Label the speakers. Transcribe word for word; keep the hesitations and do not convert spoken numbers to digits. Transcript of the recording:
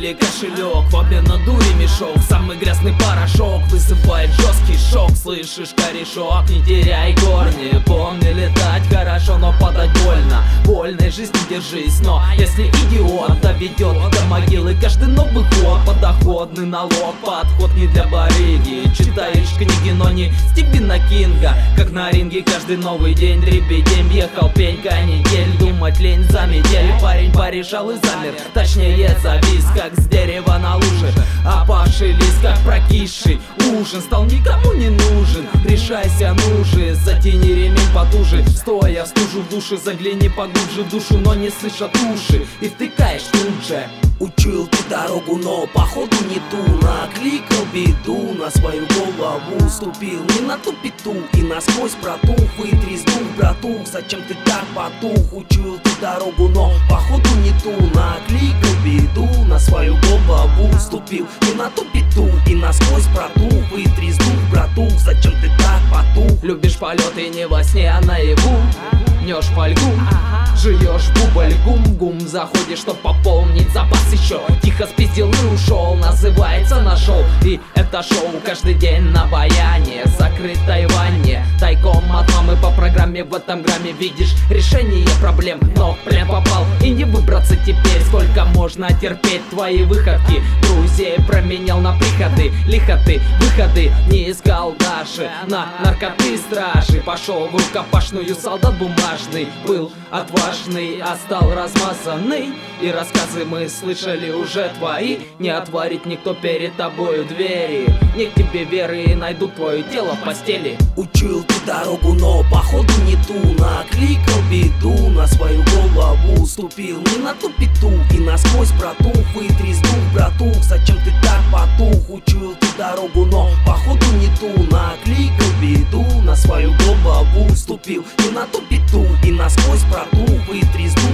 Speaker 1: или кошелек, в обмен на дури мешок. Самый грязный порошок высыпает жесткий шок. Слышишь, корешок, не теряй корни. Помни, летать хорошо, но падать больно. Вольной жизни держись, но если идиот доведет до могилы каждый новый ход. Подоходный налог, подход не для барыги. Читаешь книги, но не Стивена Кинга. Как на ринге каждый новый день дребедень. Въехал пенька недель, думать лень за метель. Парень порешал и замер, точнее завис, как с дерева на луже. Опавший лист, как прокисший ужин, стал никому не нужен. Решайся, ну же, затяни ремень потуже. Стоя в стужу в душе, загляни поглубже в душу, но не слышат уши, и втыкаешь тут же.
Speaker 2: Учил ты дорогу, но походу не ту. Накликал беду на свою голову. Ступил не на ту пету и насквозь протух. Вытреснул, братух, зачем ты так потух? Учил ты дорогу, но походу не ту. Накликал беду на свою голову. Ступил не на ту пету и насквозь протух. Вытреснул, братух, зачем ты так потух?
Speaker 1: Любишь полеты не во сне, а наяву. Мнешь фольгу, жуешь бубль, гум-гум. Заходишь, чтоб пополнить запас еще. Тихо спиздил и ушел, называется нашел. И это шоу каждый день на баяне. Закрытой ванне, тайком от мамы по программе. В этом грамме видишь решение проблем, но в плен попал и не выбраться теперь. Сколько можно терпеть твои выходки? Друзей променял на приходы. Лихо ты, выходы не искал даже. На наркоты стражи пошел в рукопашную, солдат бумажный. Был отважный, а стал размазанный. И рассказы мы слышали уже твои. Не отворит никто перед тобою двери. Не к тебе веры и найдут твое тело в постели.
Speaker 2: Учил ты дорогу, но походу не ту. Накликал беду на свою голову. Ступил не на ту пету и насквозь протух. Вытреснул, братух, зачем ты так потух? Учил ты дорогу, но походу не ту. Накликал беду на свою голову. Ступил не на ту пету и насквозь протух. Вытреснул,